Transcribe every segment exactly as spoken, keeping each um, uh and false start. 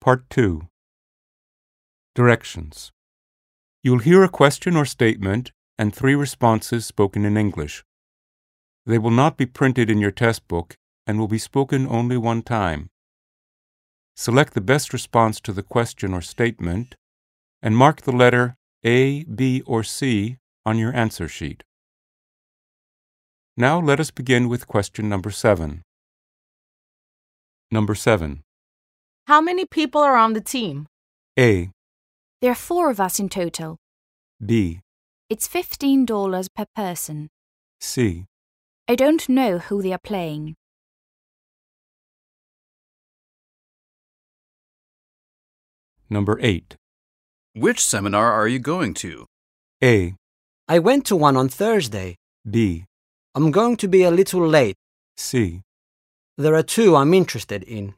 Part two. Directions. You will hear a question or statement and three responses spoken in English. They will not be printed in your test book and will be spoken only one time. Select the best response to the question or statement and mark the letter A, B, or C on your answer sheet. Now let us begin with question number seven. Number seven. How many people are on the team? A, There are four of us in total. B, It's fifteen dollars per person. C, I don't know who they are playing. Number eight. Which seminar are you going to? A, I went to one on Thursday. B, I'm going to be a little late. C. There are two I'm interested in.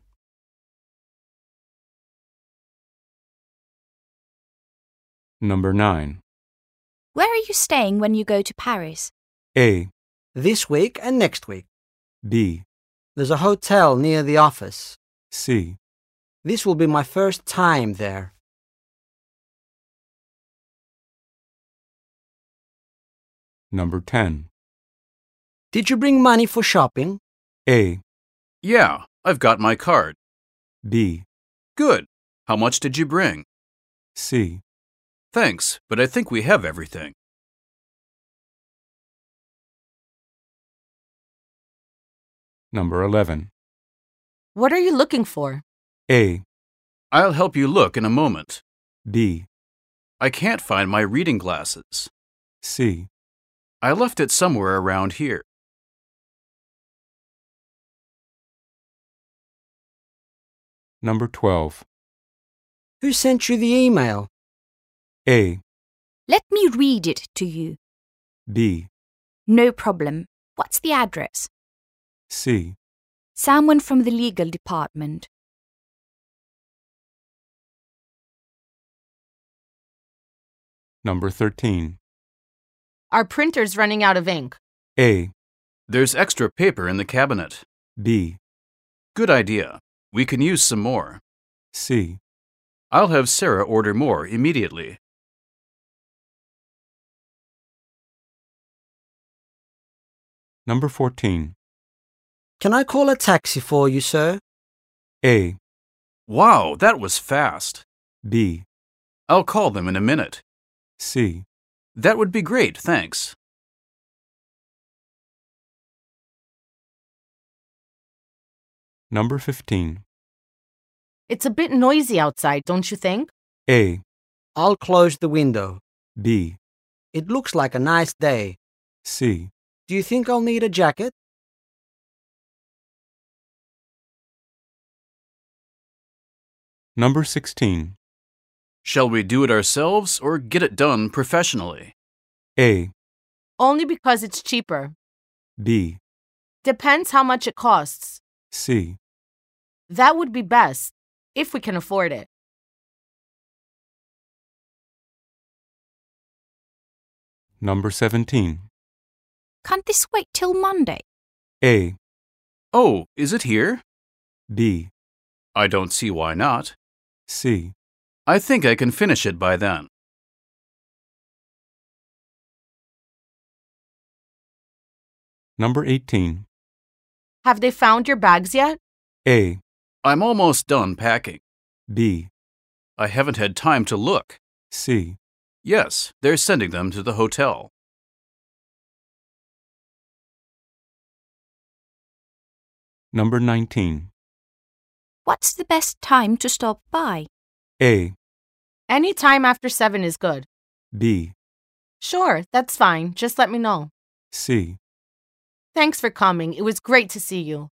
Number nine. Where are you staying when you go to Paris? A, This week and next week. B, There's a hotel near the office. C. This will be my first time there. Number ten. Did you bring money for shopping? A, Yeah, I've got my card. B, Good. How much did you bring? C. Thanks, but I think we have everything. Number eleven. What are you looking for? A, I'll help you look in a moment. B, I can't find my reading glasses. C. I left it somewhere around here. Number twelve. Who sent you the email? A, Let me read it to you. B, No problem. What's the address? C. Someone from the legal department. Number thirteen. Our printer's running out of ink. A, There's extra paper in the cabinet. B, Good idea. We can use some more. C. I'll have Sarah order more immediately. Number fourteen. Can I call a taxi for you, sir? A, Wow, that was fast. B, I'll call them in a minute. C. That would be great, thanks. Number fifteen. It's a bit noisy outside, don't you think? A, I'll close the window. B, It looks like a nice day. C. Do you think I'll need a jacket? Number sixteen. Shall we do it ourselves or get it done professionally? A, Only because it's cheaper. B, Depends how much it costs. C. That would be best, if we can afford it. Number seventeen. Can't this wait till Monday? A, Oh, is it here? B, I don't see why not. C. I think I can finish it by then. Number eighteen. Have they found your bags yet? A, I'm almost done packing. B, I haven't had time to look. C. Yes, they're sending them to the hotel. Number nineteen. What's the best time to stop by? A, Any time after seven is good. B, Sure, that's fine. Just let me know. C. Thanks for coming. It was great to see you.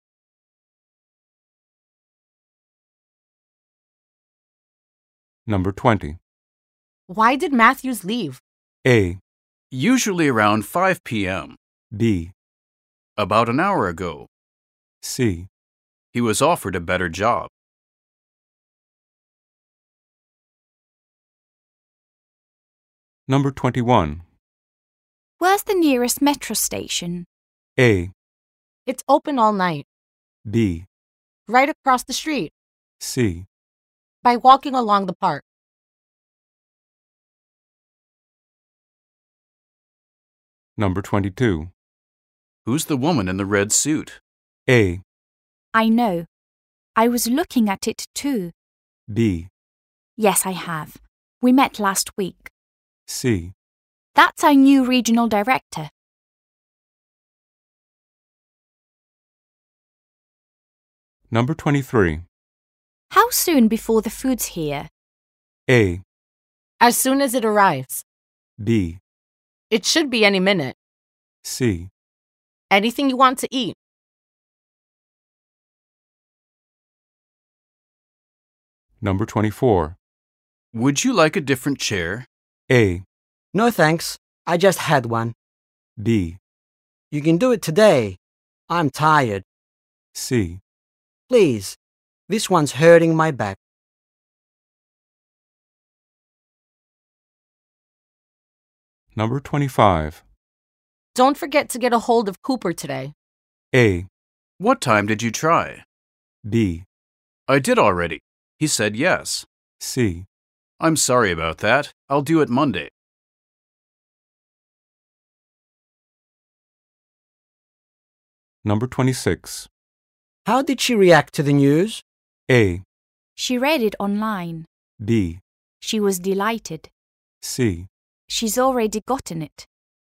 Number twenty. Why did Matthews leave? A, Usually around five p.m. B, About an hour ago. C. He was offered a better job. Number twenty-one. Where's the nearest metro station? A, It's open all night. B, Right across the street. C. By walking along the park. Number twenty-two. Who's the woman in the red suit? A. I know. I was looking at it too. B. Yes, I have. We met last week. C. That's our new regional director. Number twenty-three. How soon before the food's here? A. As soon as it arrives. B. It should be any minute. C. Anything you want to eat. Number twenty-four. Would you like a different chair? A. No thanks. I just had one. B. You can do it today. I'm tired. C. Please. This one's hurting my back. Number twenty-five. Don't forget to get a hold of Cooper today. A. What time did you try? B. I did already. He said yes. C. I'm sorry about that. I'll do it Monday. Number twenty-six. How did she react to the news? A. She read it online. B. She was delighted. C. She's already gotten it.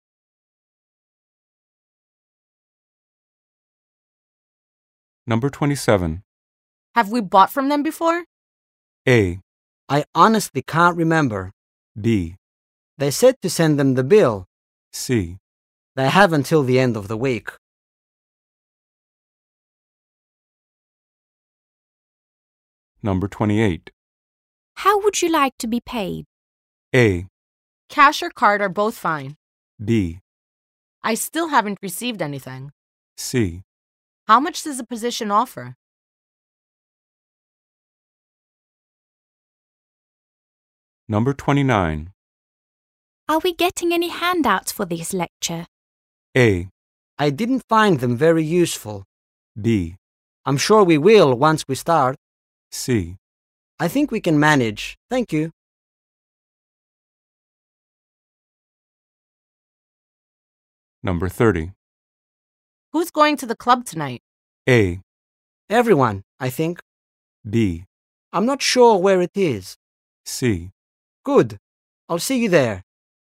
Number twenty-seven. Have we bought from them before? A. I honestly can't remember. B. They said to send them the bill. C. They have until the end of the week. Number twenty-eight. How would you like to be paid? A. Cash or card are both fine. B. I still haven't received anything. C. How much does the position offer? Number twenty-nine. Are we getting any handouts for this lecture? A. I didn't find them very useful. B. I'm sure we will once we start. C. I think we can manage. Thank you. Number thirty. Who's going to the club tonight? A. Everyone, I think. B. I'm not sure where it is. C. Good. I'll see you there.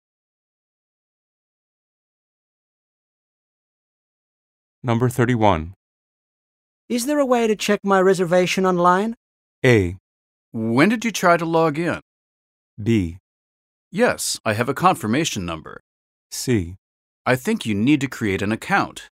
Number thirty-one. Is there a way to check my reservation online? A. When did you try to log in? B. Yes, I have a confirmation number. C. I think you need to create an account.